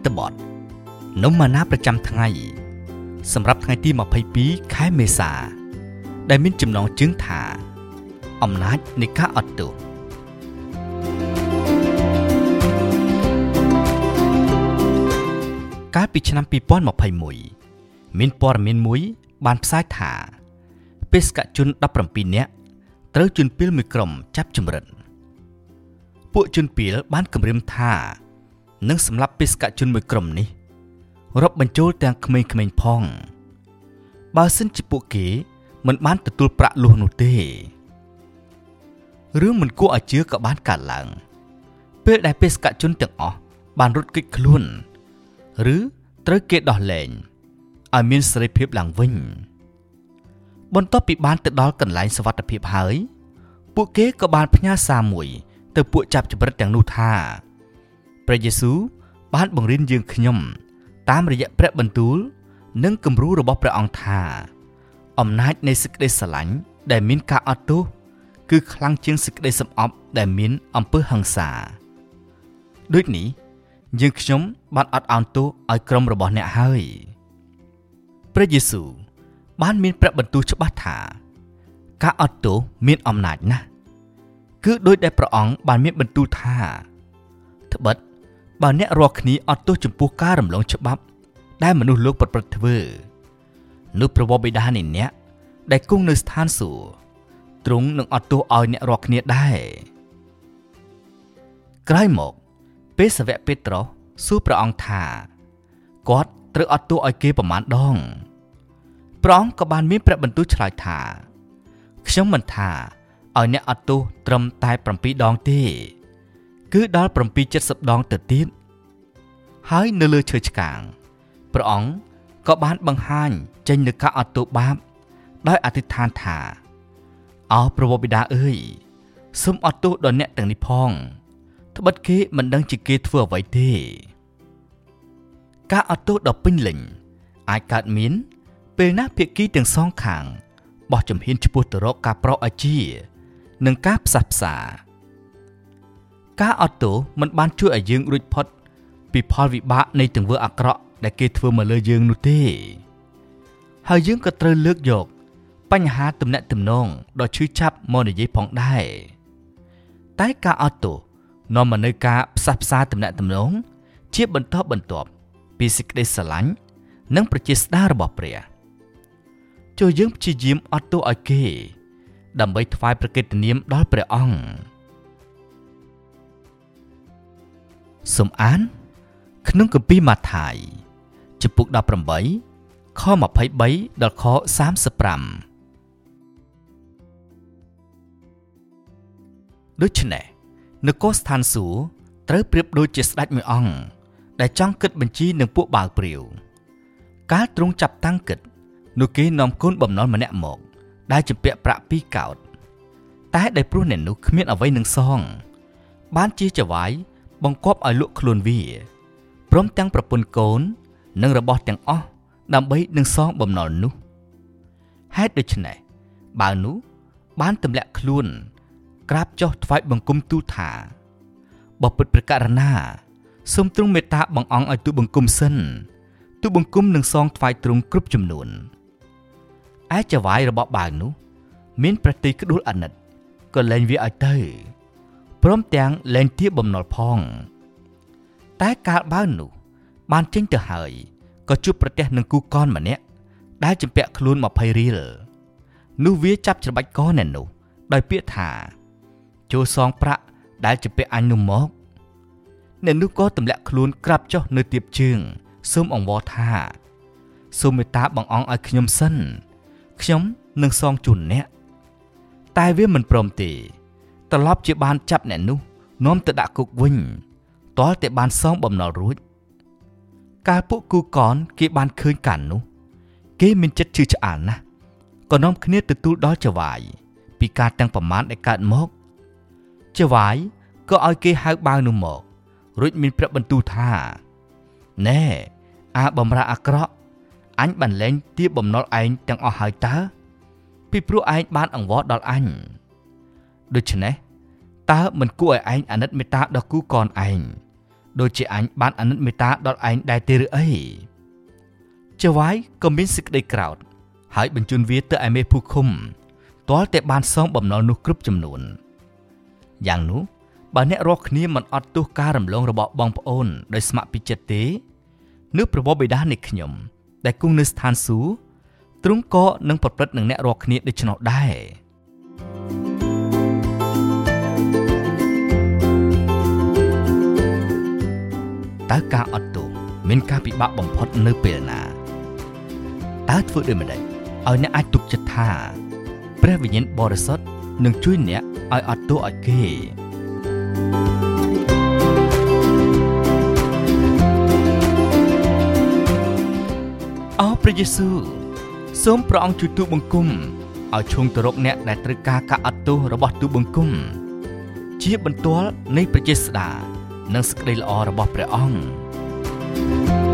ត្តបទនំម៉ាណាប្រចាំថ្ងៃសម្រាប់ថ្ងៃទី22ខែមេសាដែលមានចំណងជើងថាអំណាចនៃការអត់ទោសកាលពីឆ្នាំ2021មានព័ត៌មានមួយបានផ្សាយថាបេសកជន17នាក់ត្រូវជនពាលមួយក្រុមចាប់ចម្រិតពួកជនពាលបានគំរាមថានឹងសម្លាប់បេសកជនមួយក្រុមនេះរាប់បញ្ចូលទាំងក្មេងៗផងបើសិនជាពួកគេមិនបានទទួលប្រាក់លួសនោះទេរឿងមិនគួរឲ្យជឿក៏បានកើតឡើងពេលដែលបេសកជនទាំងអស់បានរត់គេចខ្លួនឬត្រូវគេដោះលែងឲ្យមានសេរីភាពឡើងវិញបន្ទាប់ពីបានទៅដល់កន្លែងសុវត្ថិភាពហើយពួកគេក៏បានផ្ញើសារមួយទៅពួកចាប់ចម្រិតទាំងនោះថាព្រះយេស៊ូវបានបង្រៀនយើងខ្ញុំតាមរយៈព្រះបន្ទូលនិងគំរូរបស់ព្រះអង្គថាអំណាចនៃសេចក្តីស្រឡាញ់ដែលមានការអត់ទោសគឺខ្លាំងជាងសេចក្តីសំអប់ដែលមានអំពើហិង្សាដូចនេះយើងខ្ញុំបានអត់ឱនទោសឲ្យក្រុមរបស់អ្នកហើយព្រះយេស៊ូវបានមានព្រះបន្ទូលច្បាស់ថាការអត់ទោសមានអំណាចណាស់គឺដោយដែលព្រះអង្គបានមានបន្ទូលថាត្បិតបើអ្នករាល់គ្នាអត់ទោសចំពោះការរំលងច្បាប់ដែលមនុស្សលោកប្រព្រឹត្តធ្វើនោះព្រះបិតានៃអ្នកដែលគង់នៅស្ថានសួគ៌ទ្រង់នឹងអត់ទោសឲ្យអ្នករាល់គ្នាដែរក្រោយមកពេលសាវកពេត្រុសសួរព្រះអង្គថាគាត់ត្រូវអត់ទោសឲ្យគេប្រមាណដងព្រះអង្គក៏បានមានព្រះបន្ទូលឆ្លើយថាខ្ញុំមិនថាឲ្យអ្នកអត់ទោសត្រឹមតែ7ដងទេគឺដល់770ដងទៅទៀតហើយនៅលើឈើឆ្កាងព្រះអង្គក៏បានបង្ហាញចេញនូវការអត់ទោសបាបដោយអធិដ្ឋានថាអោព្រះបិតាអើយសូមអត់ទោសដល់អ្នកទាំងនេះផងត្បិតគេមិនដឹងជាគេធ្វើអ្វីទេការអត់ទោសដ៏ពេញលេញអាចកើតមានពេលណាភាគីទាំងសងខាងបោះជំហានឆ្ពោះទៅរកការប្រោសអាជានិងការផ្សះផ្សាការអត់ទោសមិនបានជួយឲ្យយើងរួចផុតពីផលវិបាកនៃទង្វើអាក្រក់ដែលគេធ្វើមកលើយើងនោះទេហើយយើងក៏ត្រូវលើកយកបញ្ហាទំនាក់ទំនងដ៏ឈឺចាប់មកនិយាយផងដែរតែការអត់ទោសនាំមកនូវការផ្សះផ្សាទំនាក់ទំនងជាបន្តបន្ទាប់ពីសេចក្តីស្រឡាញ់និងប្រជាស្ដាររបស់ព្រះចូលយើងព្យាយាមអត់ទោសឲ្យគេដើម្បីថ្វាយព្រះកិត្តិនាមដល់ព្រះអង្គសូមអានក្នុងគម្ពីរម៉ាថាយជំពូក18ខ23ដល់ខ35ដូច្នេះនគរស្ថានសួគ៌ត្រូវប្រៀបដូចជាស្ដេចមួយអង្គដែលចង់គិតបញ្ជីនឹងពួកបាវព្រាវកាលទ្រង់ចាប់តាំងគិតនោះគេនាំកូនបំណុលម្នាក់មកដែលជំពាក់ប្រាក់2កោដតែដែលព្រោះអ្នកនោះគ្មានអ្វីនឹងសងបានជាចវាយបង្គាប់ឲ្យលក់ខ្លួនវាព្រមទាំងប្រពន្ធកូននិងរបស់ទាំងអស់ដើម្បីនឹងសងបំណុលនោះហេតុដូច្នេះបាវនោះបានទម្លាក់ខ្លួនក្រាបចុះថ្វាយបង្គំទូលថាបើពិតព្រះករុណាសូមទ្រង់មេត្តាបង្អង់ឲ្យទូលបង្គំសិនទូលបង្គំនឹងសងថ្វាយទ្រង់គ្រប់ចំនួនឯចវាយរបស់បាវនោះមានព្រះទ័យក្ដួលអាណិតក៏លែងវាឲ្យទៅព្រមទាំងលែងទាបបំណុលផងតែកាលបាវនោះបានចេញទៅហើយក៏ជួបប្រទះនឹងគូកនម្នាក់ដែលជំពាក់ខ្លួន20រៀលនោះវាចាប់ច្របាច់កអ្នកនោះដោយពាក្យថាចូលសងប្រាក់ដែលជំពាក់អញនោះមកអ្នកនោះក៏ទម្លាក់ខ្លួនក្រាបចុះនៅទៀបជើងសូមអង្វរថាសូមមេត្តាបង្អង់ឲ្យខ្ញុំសិនខ្ញុំនឹងសងជូនអ្នកតែវាមិនព្រមទេត្រឡប់ជាបានចាប់អ្នកនោះនាំទៅដាក់គុកវិញទាល់តែបានសងបំណុលរួចកាលពួកគូកនគេបានឃើញការនោះគេមានចិត្តឈឺឆ្អាលណាស់ក៏នាំគ្នាទទួលដល់ចវាយពីការទាំងប្រមាណដែលកើតមកចវាយក៏ឲ្យគេហៅបាវនោះមករួចមានព្រះបន្ទូលថាណែអាបំរើអាក្រក់អញបានលែងទាបបំណុលឯងទាំងអស់ហើយតើពីព្រោះឯងបានអង្វរដល់អញដូច្នេះតើមិនគួរឲ្យឯងអាណិតមេត្តាដល់គូកនឯងដូចជាអញបានអាណិតមេត្តាដល់ឯងដែរទេឬអីចៅវាយក៏មានសេចក្តីក្រោធហើយបញ្ជូនវាទៅឯមេភូមិឃុំទាល់តែបានសងបំណុលនោះគ្រប់ចំនួនយ៉ាងនោះបើអ្នករាល់គ្នាមិនអត់ទោសការរំលងរបស់បងប្អូនដោយស្ម័គ្រពីចិត្តទេនៅព្រះបិតានៃខ្ញុំដែលគង់នៅស្ថានសួគ៌ទ្រង់ក៏នឹងប្រព្រឹត្តនឹងអ្នករាល់គ្នាដូច្នោះដែរតើការអត់ទោសមានការពិបាកបំផុតនៅពេលណាតើធ្វើដូចម្តេចឲ្យអ្នកអាចទុកចិត្តថាព្រះវិញ្ញាណបរិសុទ្ធនឹងជួយអ្នកឲ្យអត់ទោសឲ្យគេអូព្រះយេស៊ូវសូមព្រះអង្គជួយទូលបង្គំឲ្យឈោងទៅរកអ្នកដែលត្រូវការការអត់ទោសរបស់ទូលបង្គំជាបន្ទាល់នៃព្រះចេស្តានិងសេចក្តីល្អរបស់ព្រះអង្គ